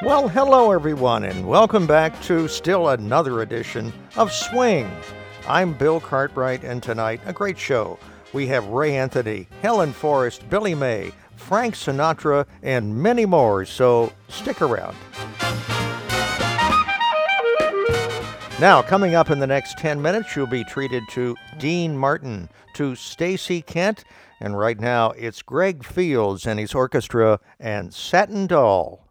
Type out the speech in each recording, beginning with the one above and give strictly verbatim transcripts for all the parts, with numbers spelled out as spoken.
Well, hello everyone, and welcome back to still another edition of Swing. I'm Bill Cartwright, and tonight, a great show. We have Ray Anthony, Helen Forrest, Billy May, Frank Sinatra, and many more, so stick around. Now, coming up in the next ten minutes, you'll be treated to Dean Martin, to Stacey Kent, and right now it's Greg Fields and his orchestra and Satin Doll.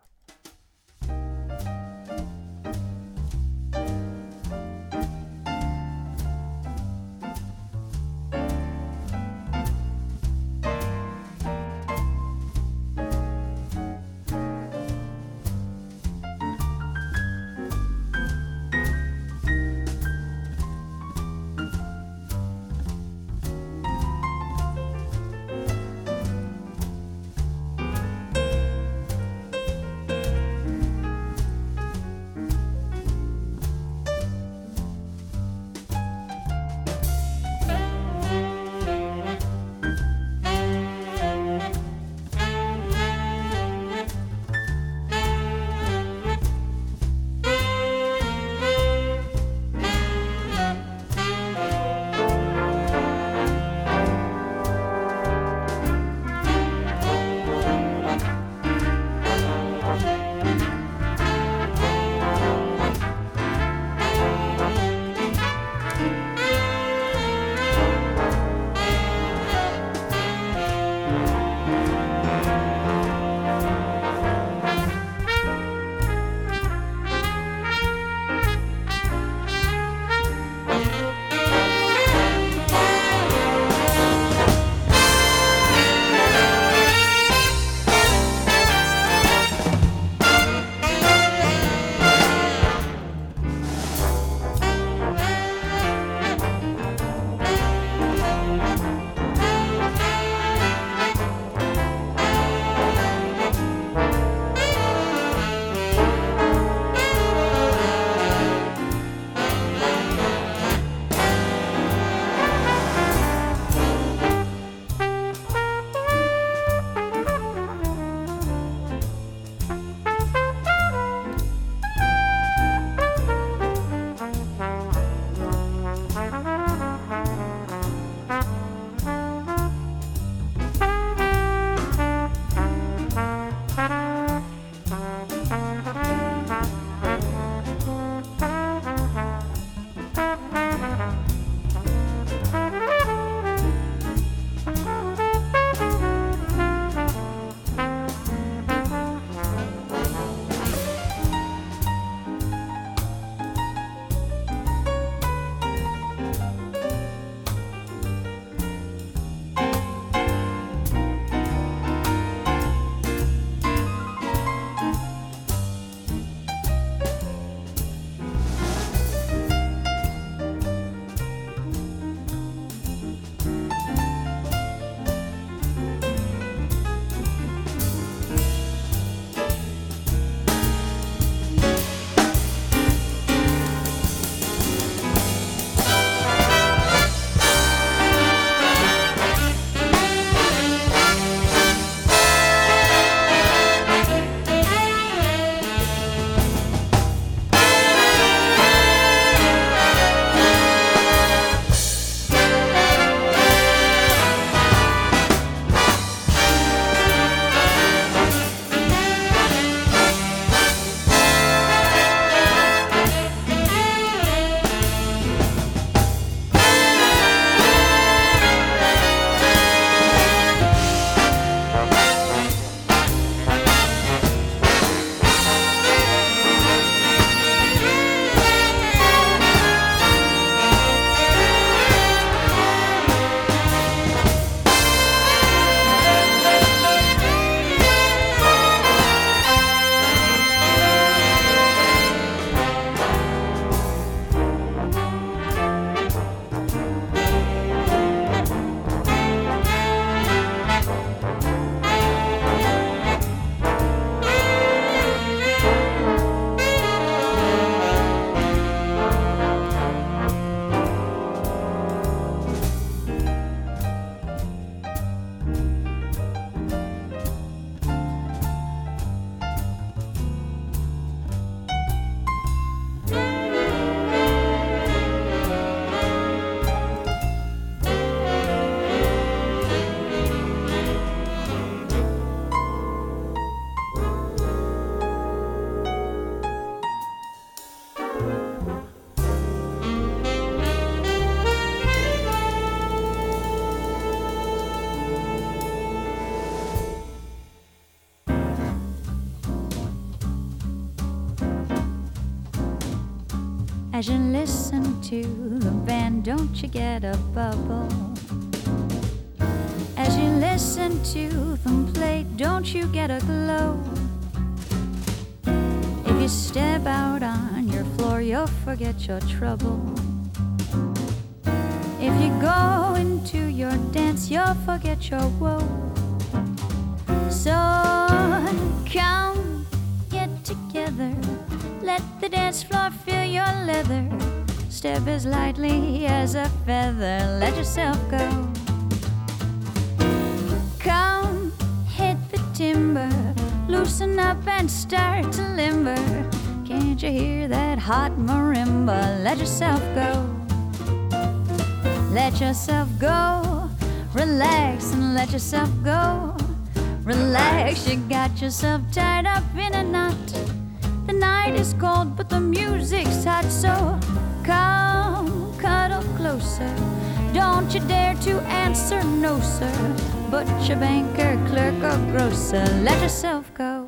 As you listen to the band, don't you get a bubble? As you listen to them play, don't you get a glow? If you step out on your floor, you'll forget your trouble. If you go into your dance, you'll forget your woe. So come, get together, let the dance floor feel your leather. Step as lightly as a feather, let yourself go. Come, hit the timber, loosen up and start to limber. Can't you hear that hot marimba? Let yourself go. Let yourself go, relax and let yourself go. Relax, you got yourself tied up in a knot. The night is cold, but the music's hot, so come, cuddle closer. Don't you dare to answer no, sir. Butcher, banker, clerk, or grocer, let yourself go.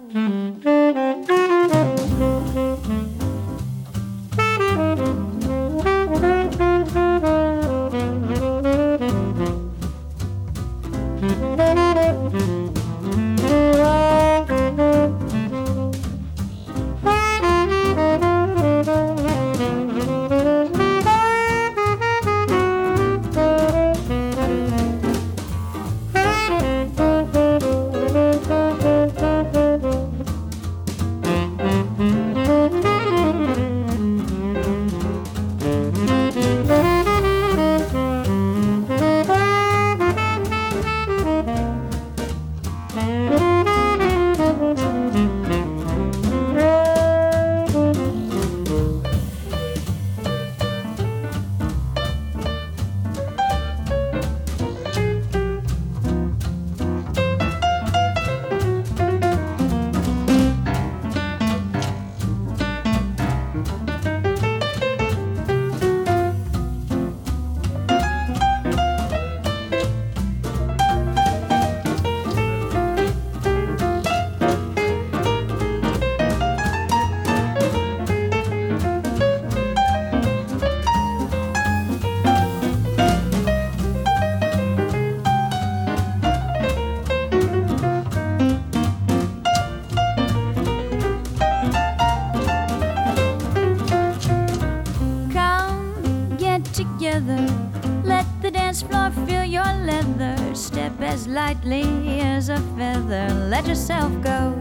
Let the dance floor feel your leather. Step as lightly as a feather. Let yourself go.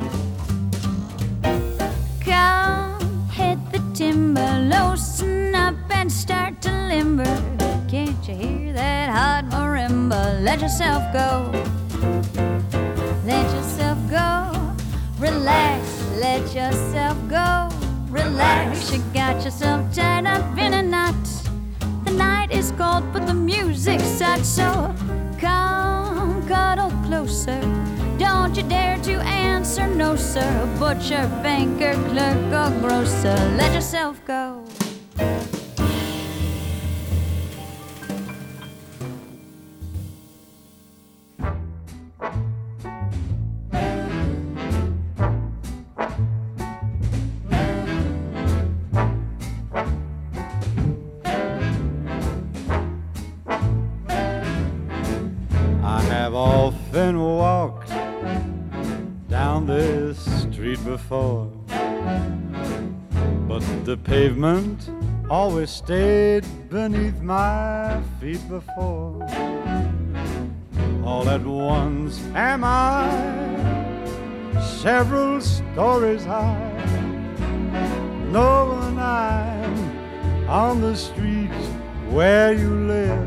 Come, hit the timber, loosen up and start to limber. Can't you hear that hot marimba? Let yourself go. Let yourself go. Relax, let yourself go. Relax, you got yourself tied up in a knot. The night is cold, but the music's hot, so come, cuddle closer. Don't you dare to answer no, sir. Butcher, banker, clerk, or grocer, let yourself go. Often walked down this street before, but the pavement always stayed beneath my feet before. All at once am I several stories high, knowing I'm on the street where you live.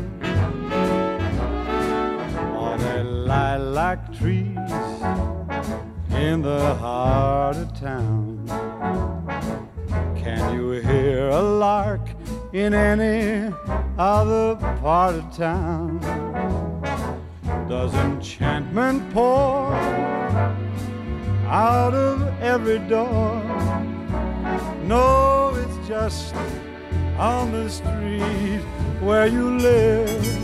Lilac trees in the heart of town. Can you hear a lark in any other part of town? Does enchantment pour out of every door? No, it's just on the street where you live.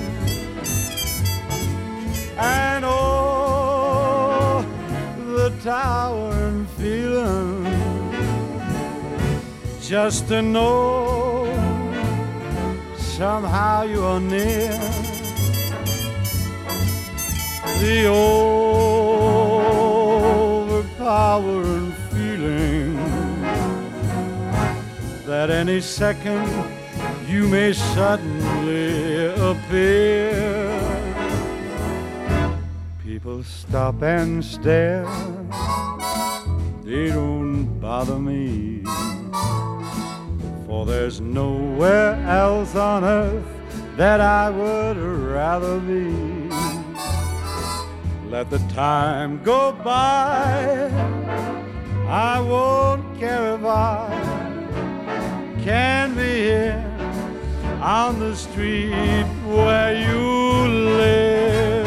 And oh, the towering feeling just to know somehow you are near. The overpowering feeling that any second you may suddenly appear. People stop and stare, they don't bother me, for there's nowhere else on earth that I would rather be. Let the time go by, I won't care if I can be here on the street where you live.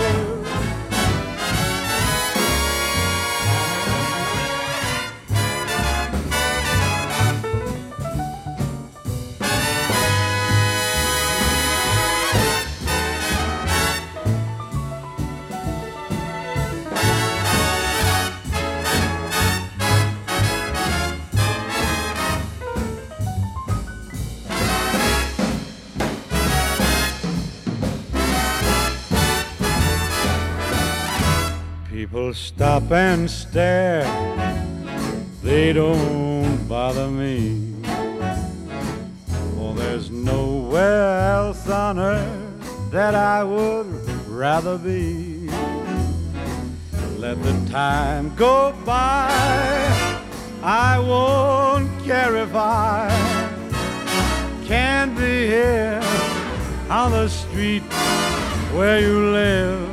People stop and stare, they don't bother me, for there's nowhere else on earth that I would rather be. Let the time go by, I won't care if I can't be here on the street where you live.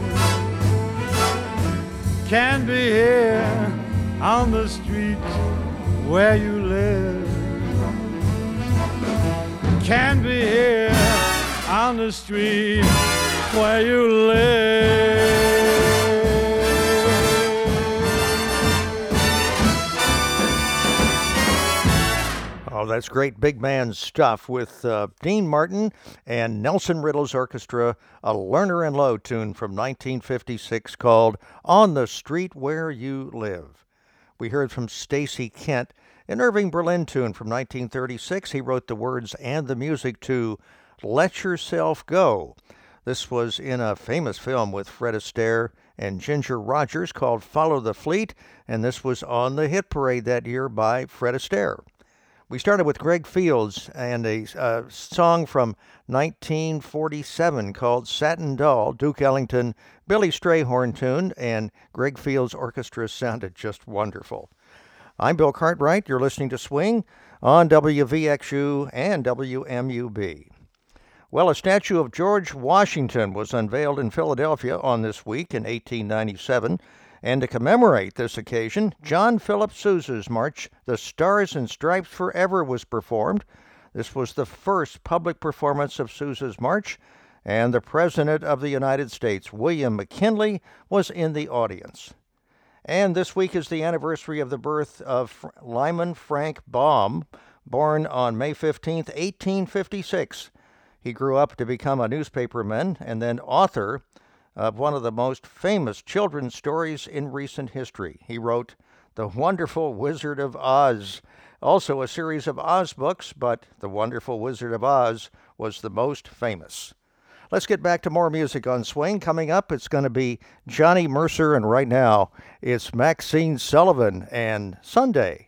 Can't be here on the street where you live. Can't be here on the street where you live. Oh, that's great big man stuff with uh, Dean Martin and Nelson Riddle's orchestra, a Lerner and Loewe tune from nineteen fifty-six called On the Street Where You Live. We heard from Stacy Kent, an Irving Berlin tune from nineteen thirty-six. He wrote the words and the music to Let Yourself Go. This was in a famous film with Fred Astaire and Ginger Rogers called Follow the Fleet, and this was on the hit parade that year by Fred Astaire. We started with Greg Fields and a uh, song from nineteen forty-seven called Satin Doll. Duke Ellington, Billy Strayhorn tune, and Greg Fields' orchestra sounded just wonderful. I'm Bill Cartwright. You're listening to Swing on W V X U and W M U B. Well, a statue of George Washington was unveiled in Philadelphia on this week in eighteen ninety-seven. And to commemorate this occasion, John Philip Sousa's march, The Stars and Stripes Forever, was performed. This was the first public performance of Sousa's march, and the President of the United States, William McKinley, was in the audience. And this week is the anniversary of the birth of Lyman Frank Baum, born on May fifteenth, eighteen fifty-six. He grew up to become a newspaperman and then author of one of the most famous children's stories in recent history. He wrote The Wonderful Wizard of Oz, also a series of Oz books, but The Wonderful Wizard of Oz was the most famous. Let's get back to more music on Swing. Coming up, it's going to be Johnny Mercer, and right now, it's Maxine Sullivan and Sunday.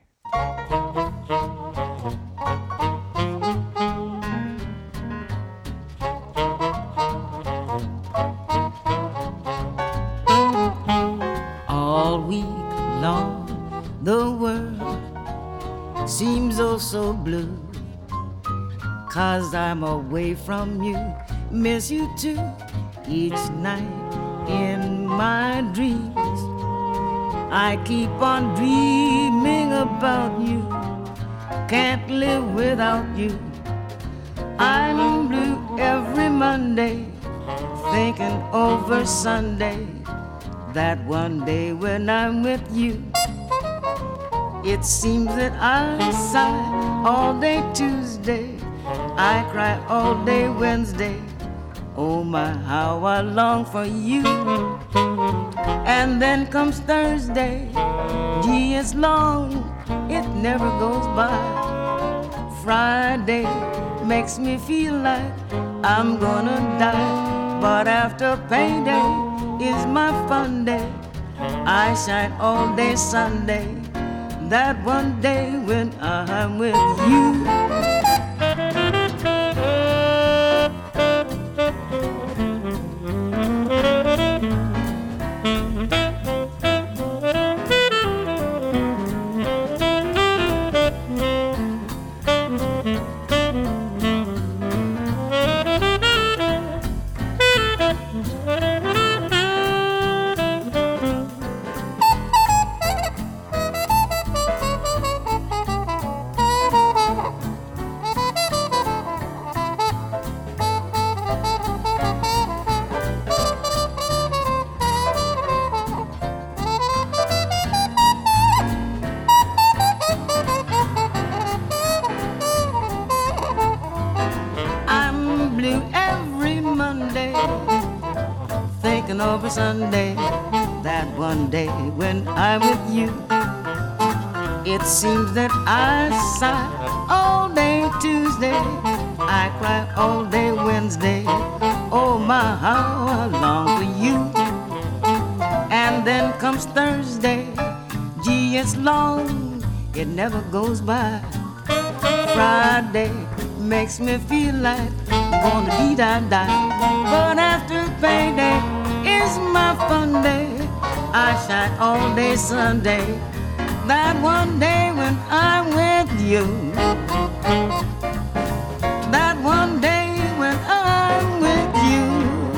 All week long, the world seems oh so blue, 'cause I'm away from you, miss you too, each night in my dreams. I keep on dreaming about you, can't live without you. I'm blue every Monday, thinking over Sunday, that one day when I'm with you. It seems that I sigh all day Tuesday, I cry all day Wednesday. Oh my, how I long for you. And then comes Thursday, gee, it's long, it never goes by. Friday, makes me feel like I'm gonna die. But after payday is my fun day. I shine all day Sunday, that one day when I'm with you. Over Sunday, that one day when I'm with you. It seems that I sigh all day Tuesday, I cry all day Wednesday. Oh my, how I long for you. And then comes Thursday, gee, it's long, it never goes by. Friday makes me feel like I'm gonna dee-da-die. But after payday is my fun day. I shine all day Sunday, that one day when I'm with you. That one day when I'm with you.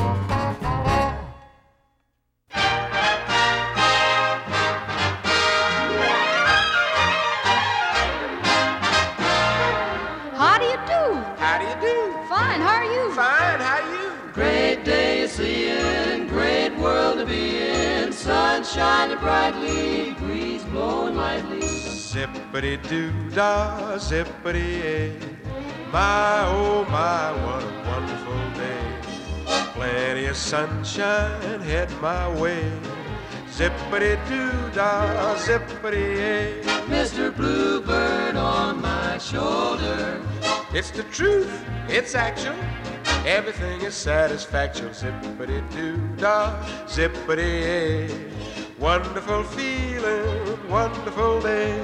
How do you do? How do you do? Fine, how are you? Fine, how are you? Great day to see in, great world to be in. Sun shining brightly, breeze blowing lightly. Zippity-doo-dah, zippity-yay. My, oh my, what a wonderful day. Plenty of sunshine head my way. Zippity-doo-dah, zippity-yay. Mister Bluebird on my shoulder. It's the truth, it's actual. Everything is satisfaction. Zippity-doo-dah, zippity-yay. Wonderful feeling, wonderful day.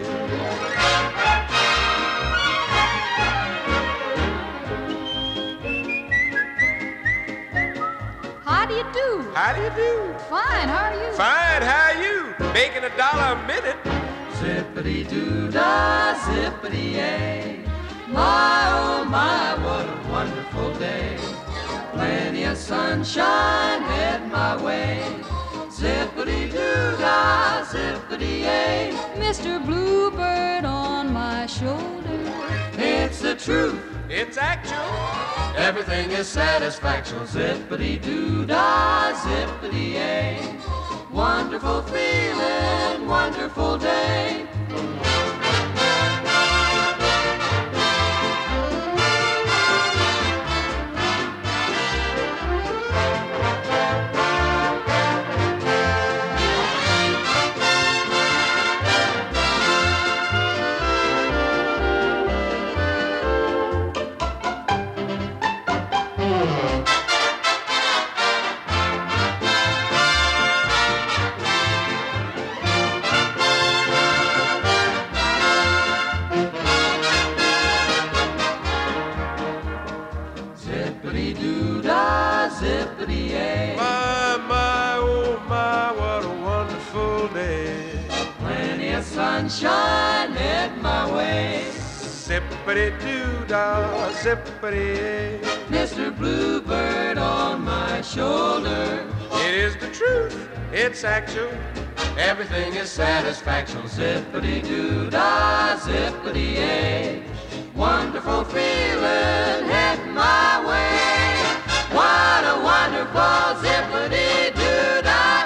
How do you do? How do you do? Fine, how are you? Fine, how are you? Making a dollar a minute. Zippity-doo-dah, zippity-yay. My, oh my, what a wonderful day. Plenty of sunshine head my way. Zippity-doo-dah, zippity-yay. Mister Bluebird on my shoulder. It's the truth, It's actual. everything is satisfaction. Zippity-doo-dah, zippity-yay. Wonderful feeling, wonderful day. Zippity-doo-dah, zippity-yay. My, my, oh my, what a wonderful day. Plenty of sunshine head my way. Zippity-doo-dah, zippity-yay. Mister Bluebird on my shoulder. It is the truth, it's actual. Everything is satisfaction. Zippity-doo-dah, zippity-yay. Wonderful feeling head my way. What a wonderful zippity-doo-dah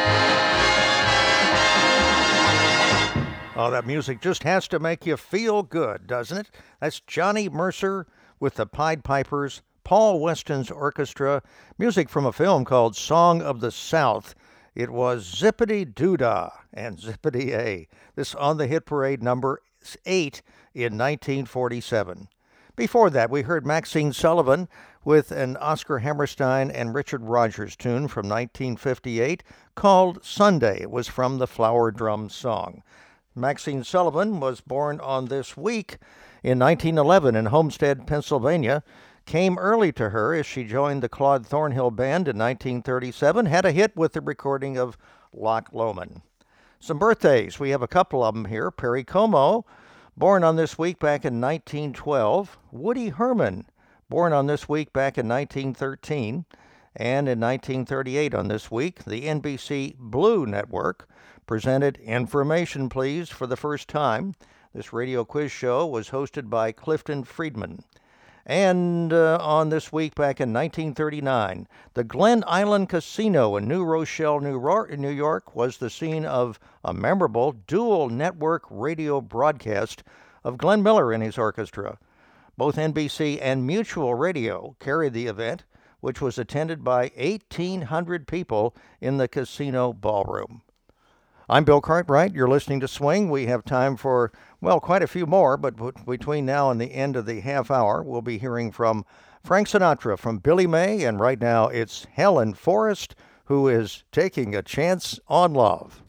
day. Oh, that music just has to make you feel good, doesn't it? That's Johnny Mercer with the Pied Pipers, Paul Weston's orchestra, music from a film called Song of the South. It was Zippity-Doo-Dah and Zippity-A. This on the hit parade number eight in nineteen forty-seven. Before that, we heard Maxine Sullivan with an Oscar Hammerstein and Richard Rodgers tune from nineteen fifty-eight called Sunday. It was from the Flower Drum Song. Maxine Sullivan was born on this week in nineteen eleven in Homestead, Pennsylvania. Came early to her as she joined the Claude Thornhill Band in nineteen thirty-seven, had a hit with the recording of Loch Lomond. Some birthdays, we have a couple of them here. Perry Como, born on this week back in nineteen twelve. Woody Herman, born on this week back in nineteen thirteen. And in nineteen thirty-eight on this week, the N B C Blue Network presented Information Please for the first time. This radio quiz show was hosted by Clifton Friedman. And uh, on this week back in nineteen thirty-nine, the Glen Island Casino in New Rochelle, New York, was the scene of a memorable dual network radio broadcast of Glenn Miller and his orchestra. Both N B C and Mutual Radio carried the event, which was attended by eighteen hundred people in the casino ballroom. I'm Bill Cartwright. You're listening to Swing. We have time for, well, quite a few more, but between now and the end of the half hour, we'll be hearing from Frank Sinatra, from Billy May, and right now it's Helen Forrest, who is taking a chance on love.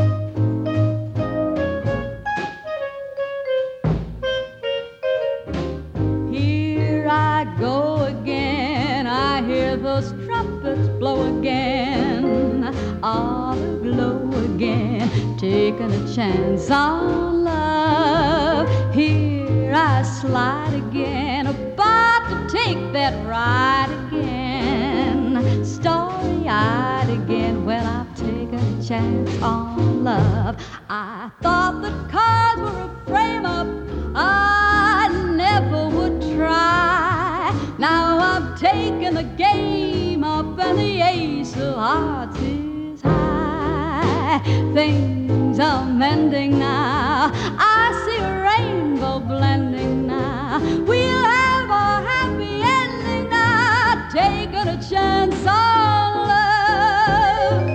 Here I go again, I hear those trumpets blow again, all aglow again, taking a chance on love. Here I slide again, about to take that ride again, starry-eyed again, well, I've taken a chance on love. I thought that cars were a frame-up I never would try. Now I'm taking the game up and the ace of hearts is high. Things are mending now, I see a rainbow blending now. We'll have a happy ending now, taking a chance on love.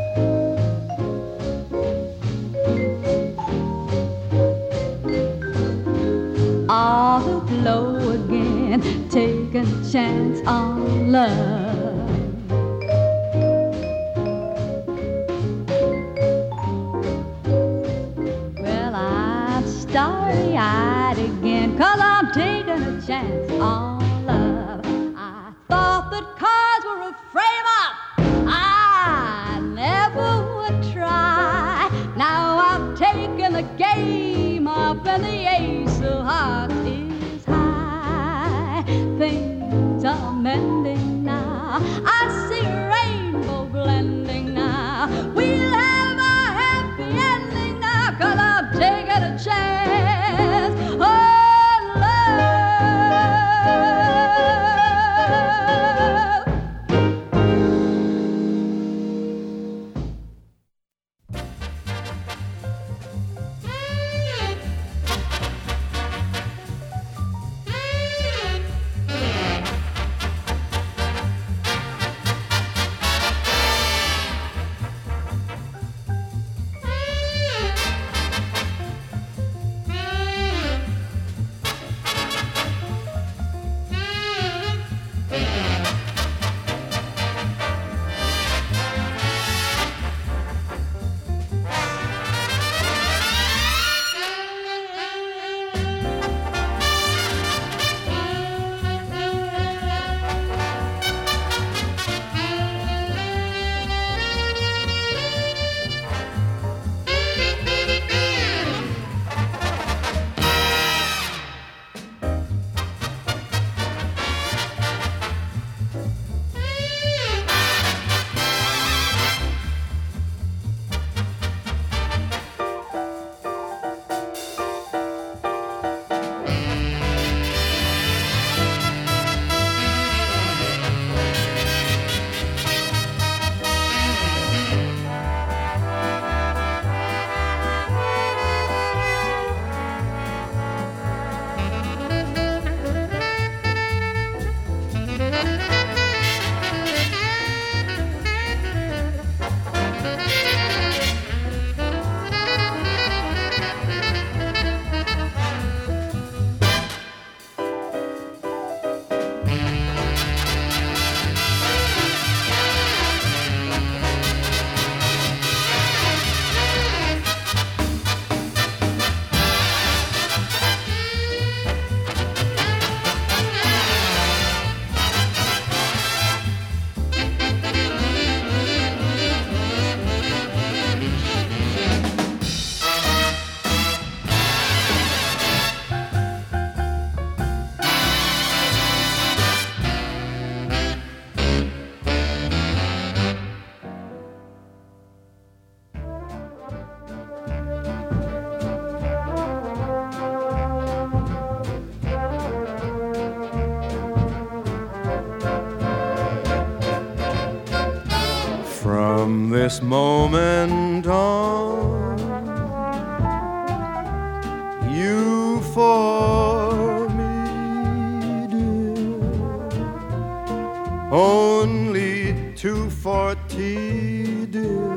All aglow again, taking a chance on love. Well, I'm starry-eyed again, 'cause I'm taking a chance on love. I thought that cars were a frame-up I never would try. Now I'm taking the game up and the ace of hearts is high. Things are mending now, I see a rainbow blending now. We'll have a happy ending now, 'cause I'm taking a chance on love. this moment on, you for me, dear, only two forty, dear,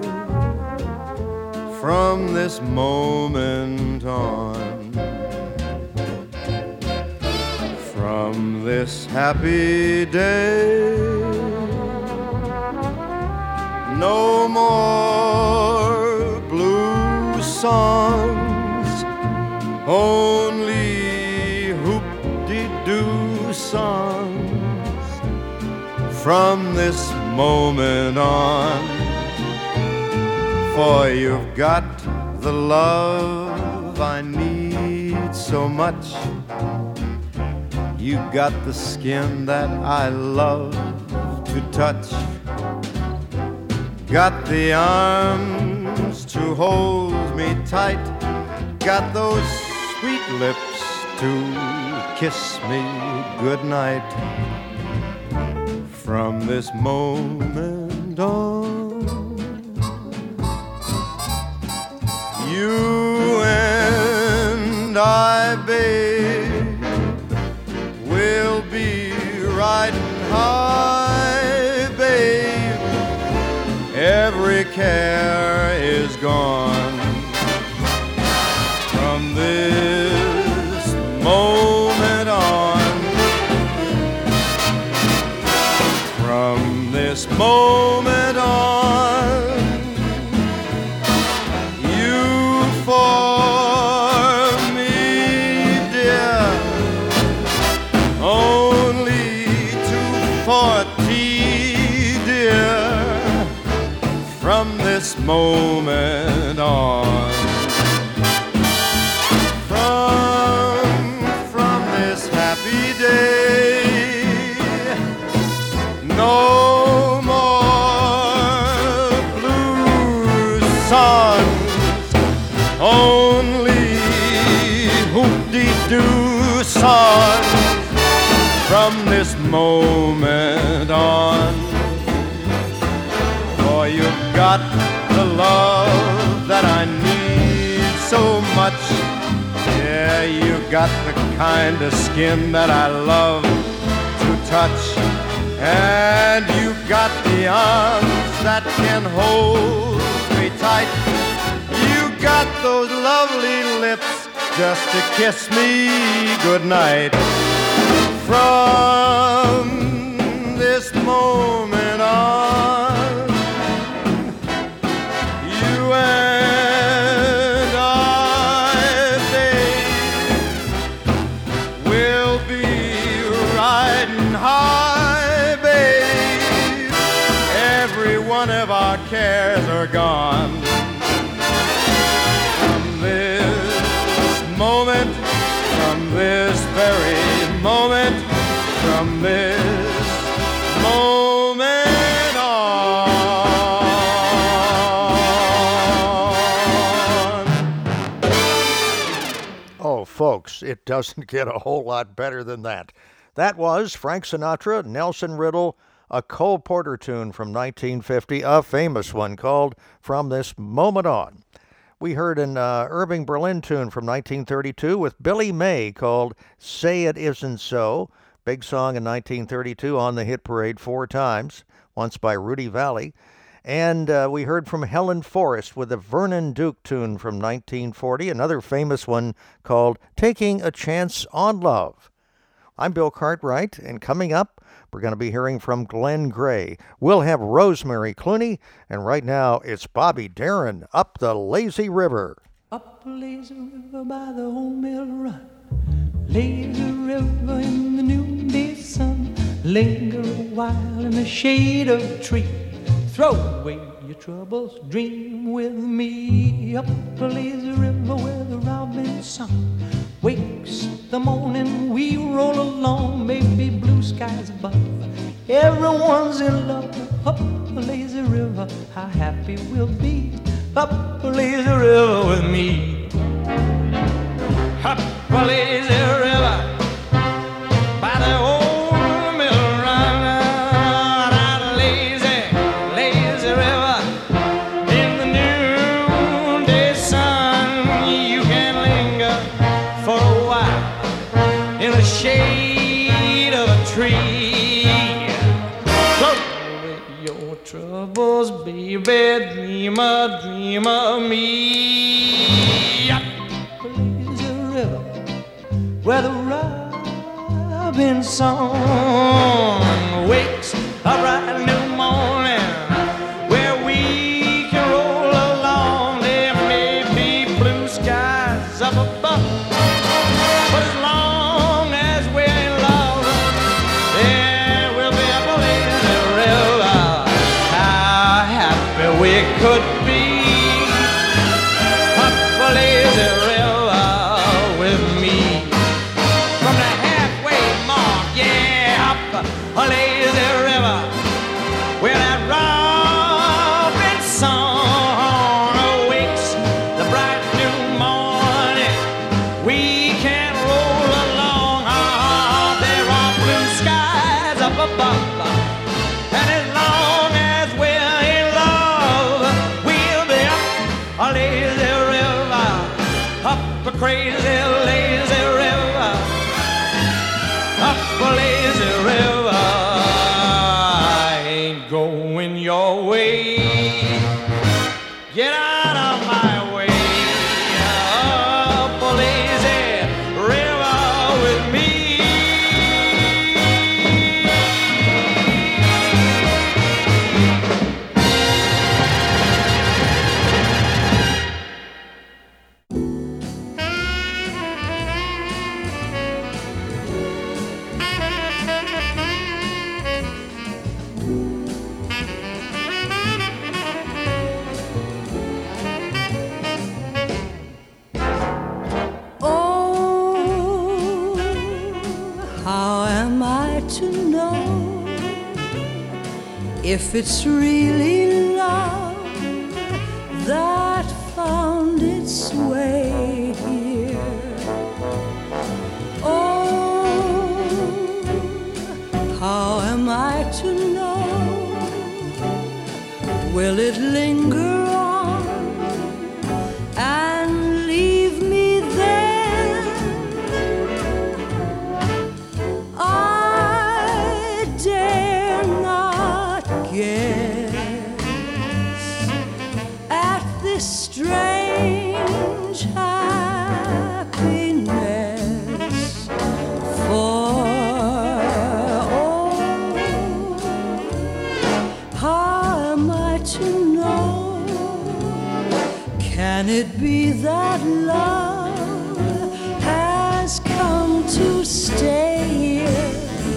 from this moment on, from this happy day, no more blue songs, only hoop-de-doo songs, from this moment on, for you've got the love I need so much. You got the skin that I love to touch, got the arms to hold me tight, got those sweet lips to kiss me goodnight. From this moment on, you and I, babe, will be riding high, babe. Every care is gone. From this moment on, from this moment on, you for me, dear, only two forty, dear, from this moment on, from, from this happy day, no more blues songs, only hoop-de-doo songs, from this moment on, for you've got the love that I need so much. Yeah, you got the kind of skin that I love to touch, and you got the arms that can hold me tight. You got those lovely lips just to kiss me goodnight. From this moment on, you and I, babe, will be riding high, babe. Every one of our cares are gone. From this moment, from this very moment, from this moment on. Oh, folks, it doesn't get a whole lot better than that. That was Frank Sinatra, Nelson Riddle, a Cole Porter tune from nineteen fifty, a famous one called From This Moment On. We heard an uh, Irving Berlin tune from nineteen thirty-two with Billy May called Say It Isn't So. Big song in nineteen thirty-two on the hit parade four times, once by Rudy Valley. And uh, we heard from Helen Forrest with a Vernon Duke tune from nineteen forty, another famous one called Taking a Chance on Love. I'm Bill Cartwright, and coming up, we're going to be hearing from Glenn Gray. We'll have Rosemary Clooney, and right now it's Bobby Darin, Up the Lazy River. Up the lazy river by the old mill run, lazy river in the noonday sun, linger a while in the shade of a tree, throw away your troubles, dream with me. Up the lazy river where the robin song wakes the morning, we roll along, maybe blue skies above, everyone's in love. Up the lazy river, how happy we'll be, up the lazy river with me. Up the lazy river by the old mill run, that lazy, lazy river troubles, baby, dream a dream of me. Lazy river where the robin song wakes a bright new morning, where we can roll along. There may be blue skies up above, but as long as we're in love, there will be a lazy river. How happy we could be up a lazy river with me. From the halfway mark, yeah, up a lazy river, where that robin song awakes the bright new morning. We can roll along. Ah, there are blue skies up above, and as long as we're in love, we'll be up a lazy river, up a crazy lazy river, up a lazy river. I ain't going your way. Get out of my way. Up a lazy river with me. Oh, how am I to know if it's really love that found its way here? Oh, how am I to know? Will it linger on and leave me there? I dare not guess at this strange happiness. For oh, how am I to know? Can it be that love has come to stay here?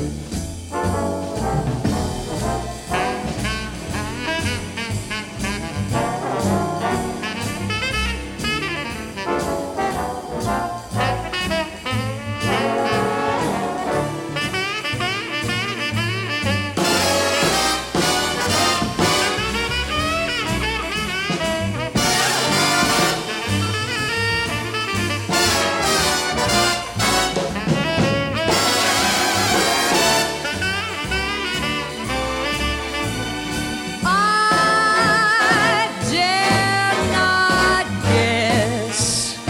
I dare not guess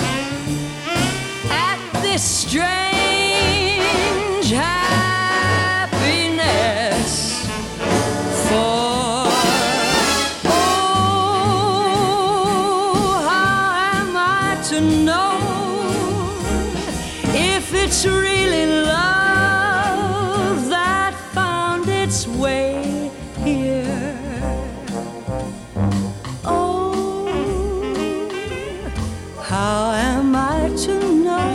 at this strange happiness. For oh, how am I to know if it's really love that found its way here? Oh, how am I to know?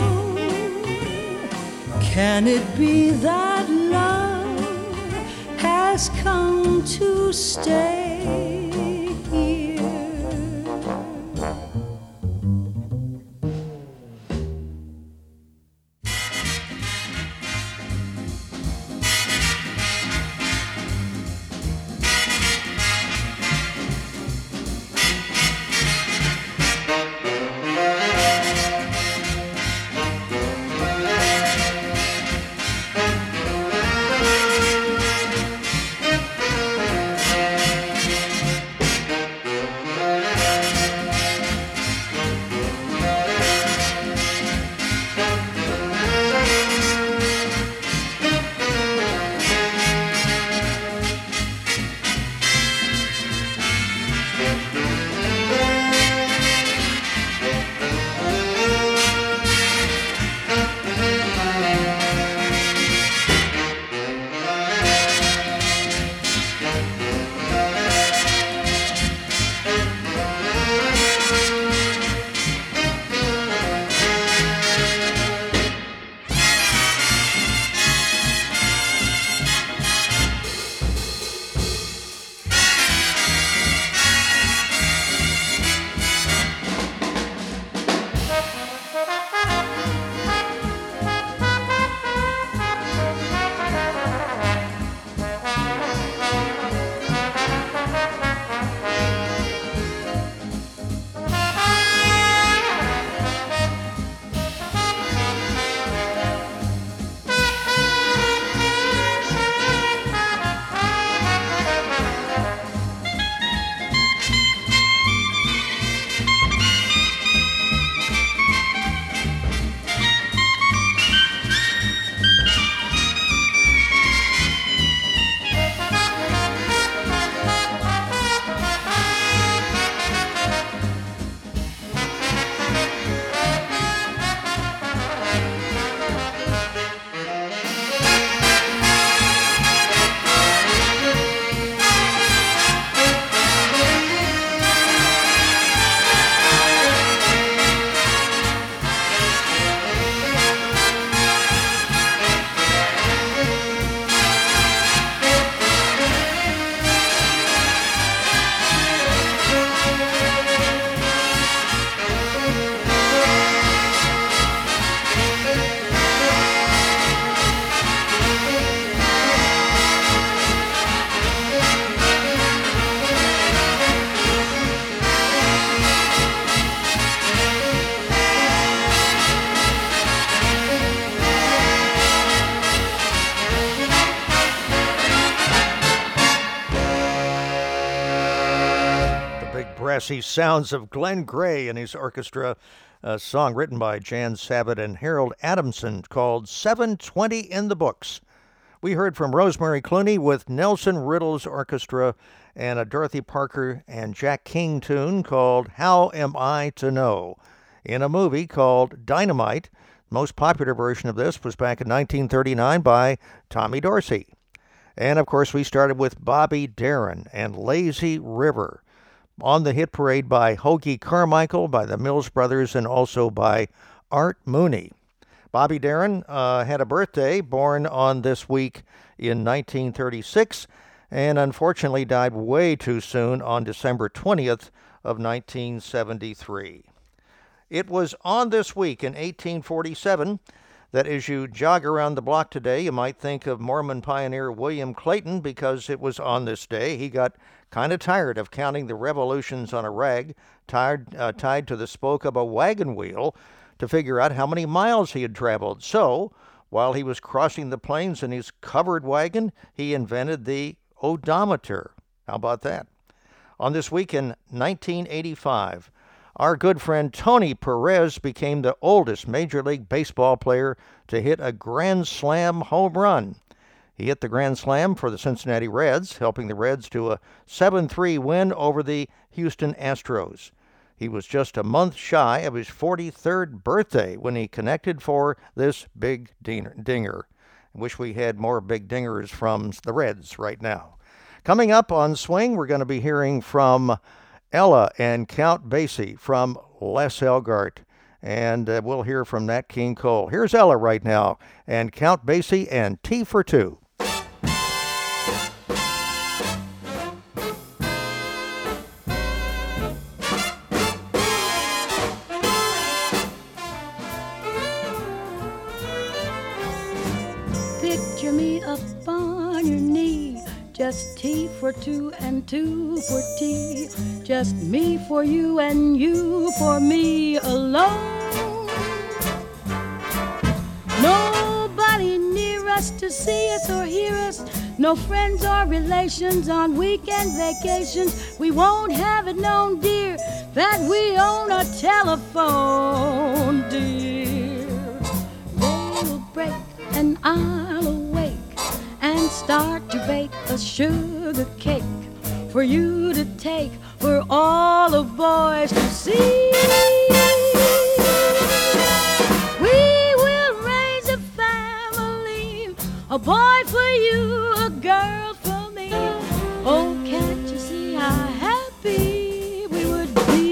Can it be that love has come to stay here? brassy sounds of Glenn Gray and his orchestra, a song written by Jan Sabat and Harold Adamson called seven twenty in the Books. We heard from Rosemary Clooney with Nelson Riddle's orchestra and a Dorothy Parker and Jack King tune called How Am I to Know? In a movie called Dynamite. The most popular version of this was back in nineteen thirty-nine by Tommy Dorsey. And, of course, we started with Bobby Darin and Lazy River. On the hit parade by Hoagy Carmichael, by the Mills Brothers, and also by Art Mooney. Bobby Darin uh, had a birthday, born on this week in nineteen thirty-six, and unfortunately died way too soon on December twentieth of nineteen seventy-three. It was on this week in eighteen forty-seven that as you jog around the block today, you might think of Mormon pioneer William Clayton, because it was on this day he got kind of tired of counting the revolutions on a rag tied, uh, tied to the spoke of a wagon wheel to figure out how many miles he had traveled. So, while he was crossing the plains in his covered wagon, he invented the odometer. How about that? On this week in nineteen eighty-five, our good friend Tony Perez became the oldest Major League Baseball player to hit a Grand Slam home run. He hit the Grand Slam for the Cincinnati Reds, helping the Reds to a seven three win over the Houston Astros. He was just a month shy of his forty-third birthday when he connected for this big dinger. I wish we had more big dingers from the Reds right now. Coming up on Swing, we're going to be hearing from Ella and Count Basie from Les Elgart, and uh, we'll hear from Nat King Cole. Here's Ella right now, and Count Basie and Tea for Two. Picture me up on your knee, just tea for two and two for tea. Just me for you and you for me alone. Nobody near us to see us or hear us. No friends or relations on weekend vacations. We won't have it known, dear, that we own a telephone, dear. They'll break and I'll awake and start to bake a sugar cake for you to take, for all the boys to see. We will raise a family, a boy for you, a girl for me. Oh, can't you see how happy we would be?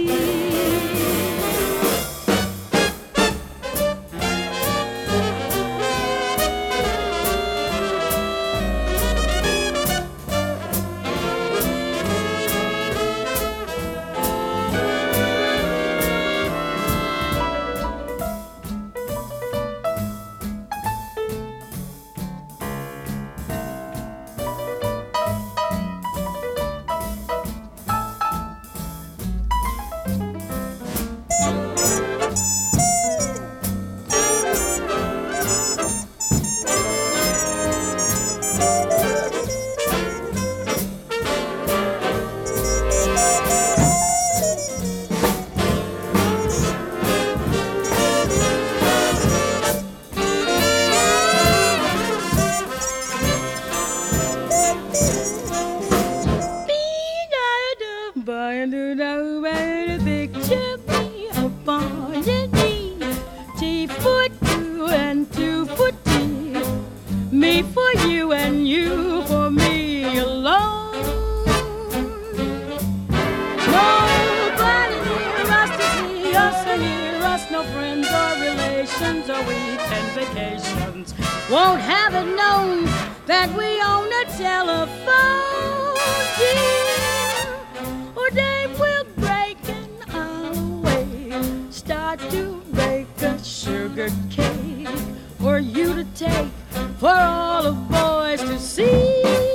Won't have it known that we own a telephone, dear. Or Dave will break and I'll away. Start to bake a sugar cake for you to take, for all the boys to see.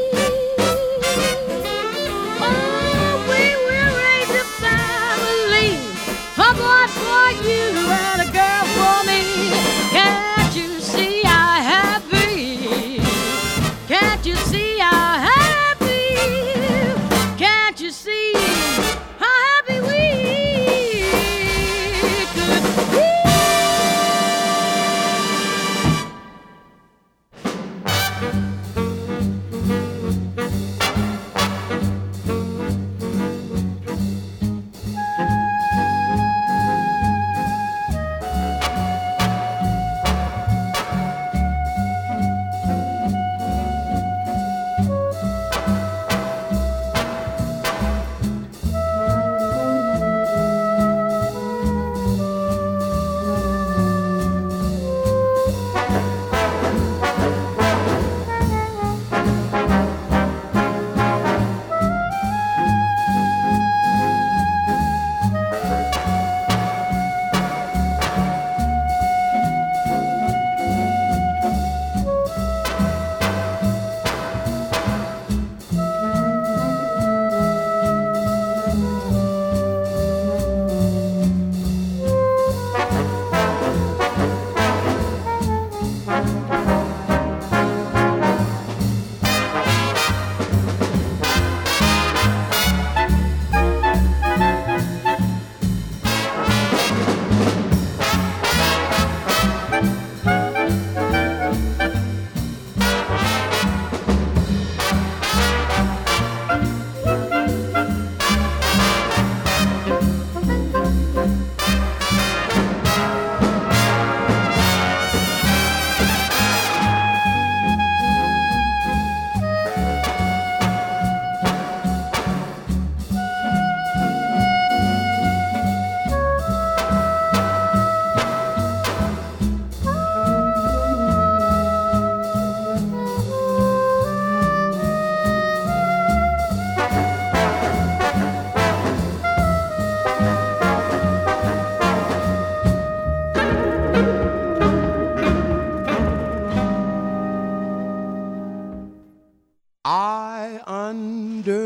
Oh, we will raise a family, a boy for you and a girl for me. Can't you see how happy? Can't you see how happy? Can't you see how happy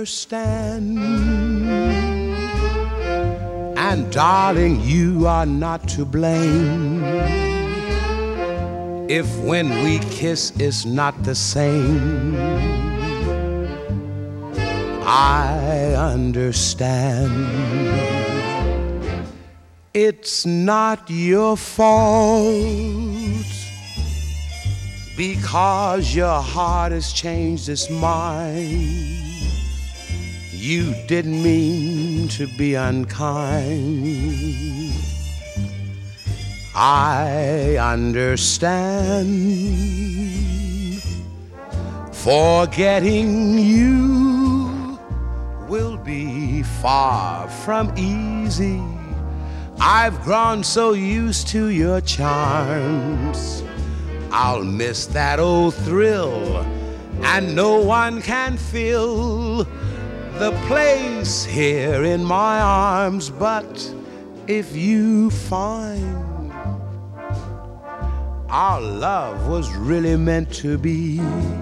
understand. And darling, you are not to blame if when we kiss it's not the same. I understand. It's not your fault because your heart has changed its mind. You didn't mean to be unkind. I understand. Forgetting you will be far from easy. I've grown so used to your charms. I'll miss that old thrill, and no one can fill the place here in my arms. But if you find our love was really meant to be,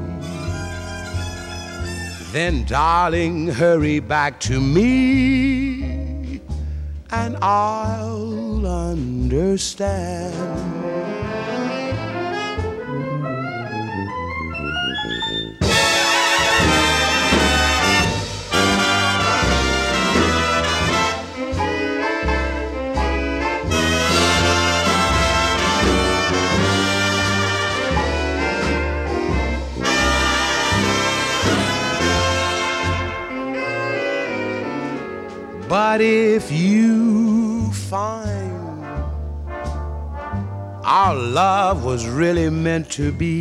then darling, hurry back to me and I'll understand. But if you find our love was really meant to be,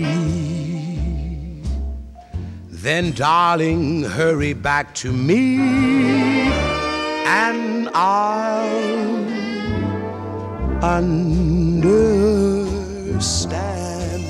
then darling, hurry back to me and I'll understand.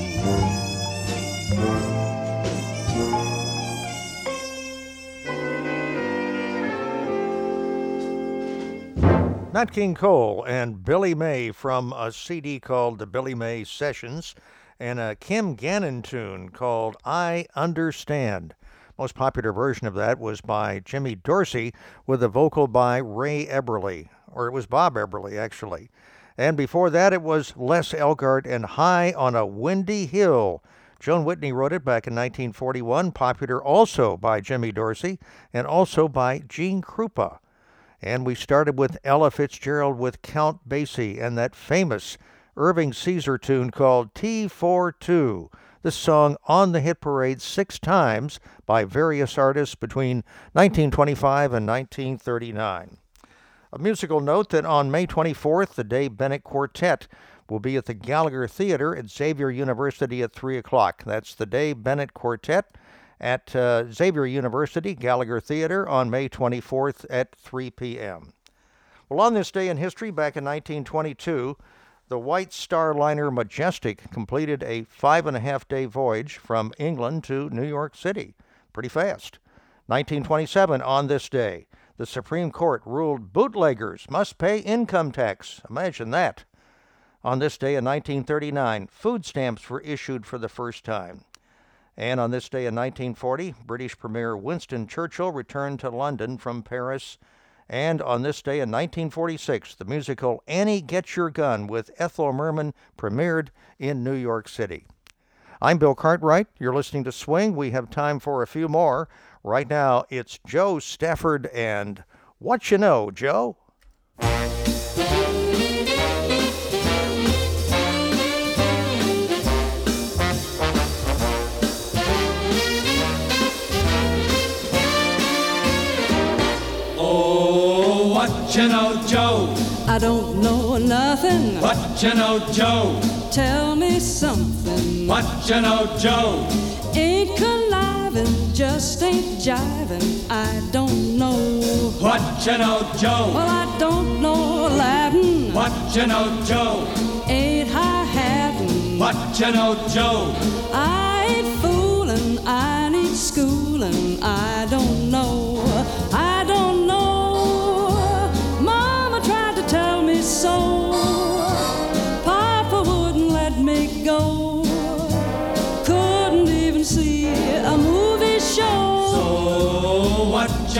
Nat King Cole and Billy May from a C D called The Billy May Sessions, and a Kim Gannon tune called I Understand. Most popular version of that was by Jimmy Dorsey with a vocal by Ray Eberly, or it was Bob Eberly actually. And before that it was Les Elgart and High on a Windy Hill. Joan Whitney wrote it back in nineteen forty-one, popular also by Jimmy Dorsey and also by Gene Krupa. And we started with Ella Fitzgerald with Count Basie and that famous Irving Caesar tune called T forty-two. This song on the hit parade six times by various artists between nineteen twenty-five and nineteen thirty-nine. A musical note that on May twenty-fourth, the Dave Bennett Quartet will be at the Gallagher Theater at Xavier University at three o'clock. That's the Dave Bennett Quartet at uh, Xavier University, Gallagher Theater, on May twenty-fourth at three p.m. Well, on this day in history, back in nineteen twenty-two, the White Star Liner Majestic completed a five-and-a-half-day voyage from England to New York City. Pretty fast. nineteen twenty-seven, on this day, the Supreme Court ruled bootleggers must pay income tax. Imagine that. On this day in nineteen thirty-nine, food stamps were issued for the first time. And on this day in nineteen forty, British Premier Winston Churchill returned to London from Paris. And on this day in nineteen forty-six, the musical Annie Get Your Gun with Ethel Merman premiered in New York City. I'm Bill Cartwright. You're listening to Swing. We have time for a few more. Right now, it's Joe Stafford and What You Know, Joe? What you know, Joe? I don't know nothing. What you know, Joe? Tell me something. What you know, Joe? Ain't conniving, just ain't jiving. I don't know. What you know, Joe? Well, I don't know Latin. What you know, Joe? Ain't high-hatting. What you know, Joe? I ain't fooling, I need schooling. I don't know. I don't know. Tell me so. Papa wouldn't let me go. Couldn't even see a movie show. So what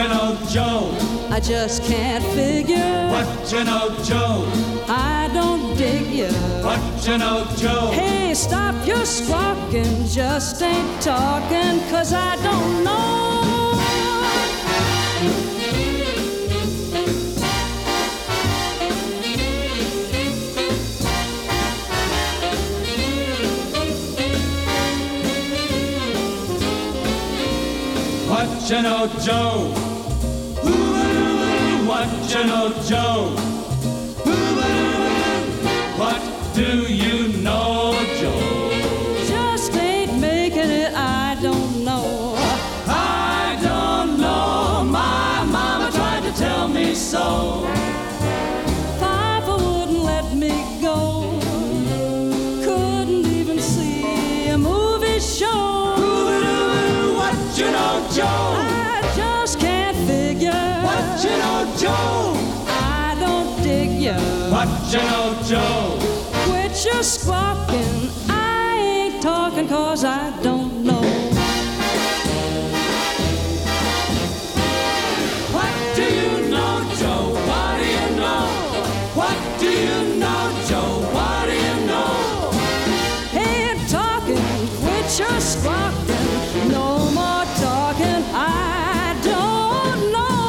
Joe? I just can't figure. What you know, Joe? I don't dig you. What you know, Joe? Hey, stop your squawking, just ain't talking, 'cause I don't know. What you know, Joe? Ooh, what you know, Joe? Ooh, what do you know, Joe? Just ain't making it, I don't know. I don't know, my mama tried to tell me so. Papa wouldn't let me go. Couldn't even see a movie show. What you know, Joe? I just can't figure. What you know, Joe? I don't dig you. What you know, Joe? Quit your squawking, I ain't talking, 'cause I don't know. What do you know, Joe? What do you know? What do you know, Joe? What do you know? Ain't talking, quit your squawking, no more talking, I don't know.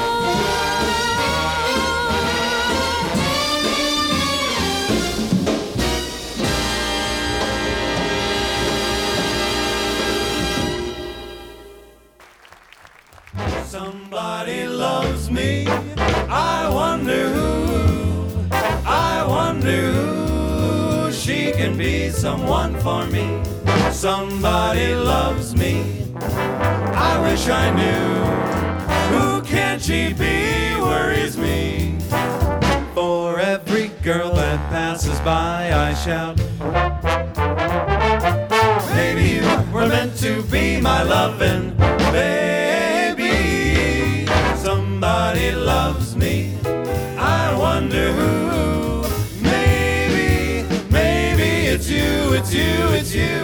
Somebody loves me, I wonder who, I wonder who, she can be someone for me. Somebody loves me, I wish I knew, who can she be, worries me. For every girl that passes by I shout, baby, you were meant to be my lovin' baby. Somebody loves me, I wonder who, maybe, maybe it's you, it's you, it's you.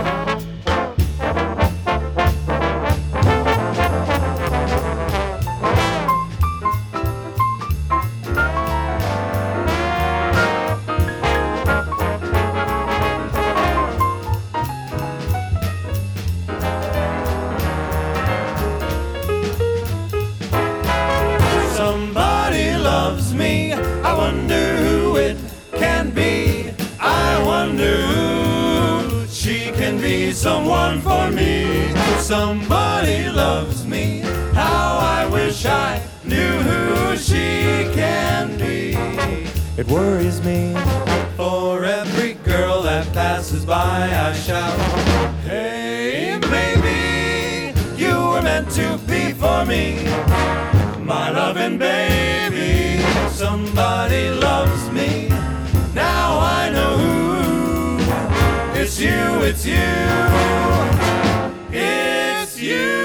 Somebody loves me, I wonder who it can be. I wonder who, she can be someone for me. Somebody loves me, how I wish I knew who she can be. It worries me, for every girl that passes by I shout, hey baby, you were meant to be for me, my loving baby. Somebody loves me, now I know who, it's you, it's you, it's you.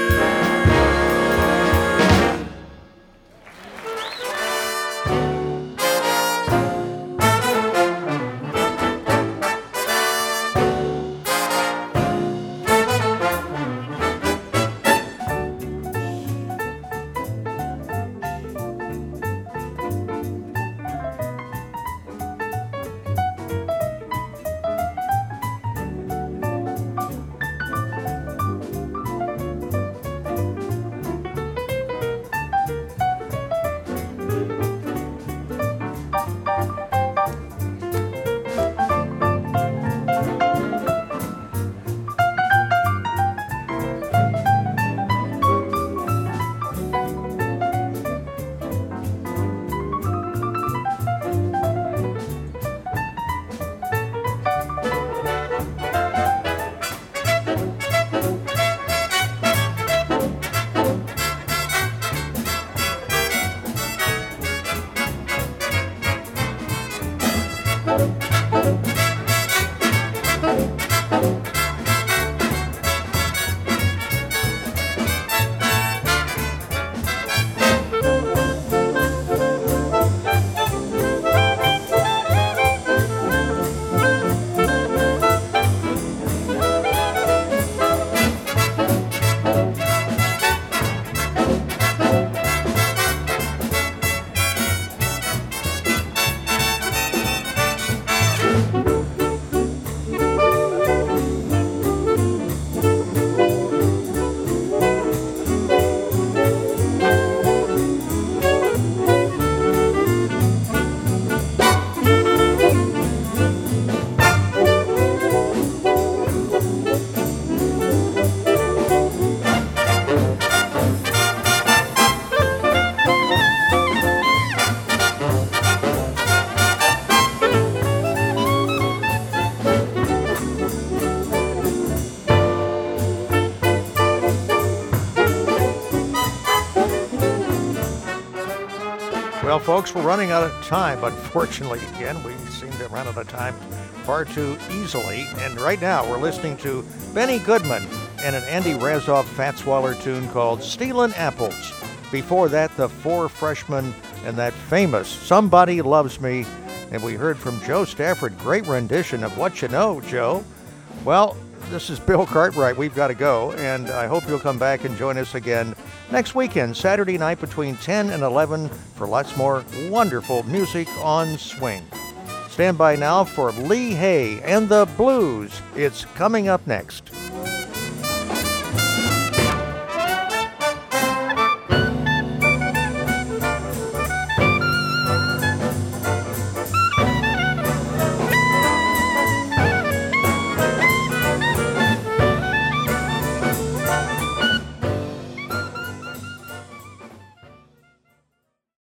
folks, we're running out of time. Unfortunately, again, we seem to run out of time far too easily. And right now, we're listening to Benny Goodman and an Andy Razov Fats Waller tune called Stealin' Apples. Before that, the Four Freshmen and that famous Somebody Loves Me. And we heard from Joe Stafford, great rendition of What You Know, Joe. Well, this is Bill Cartwright. We've got to go, and I hope you'll come back and join us again next weekend, Saturday night between ten and eleven, for lots more wonderful music on swing. Stand by now for Lee Hay and the Blues. It's coming up next.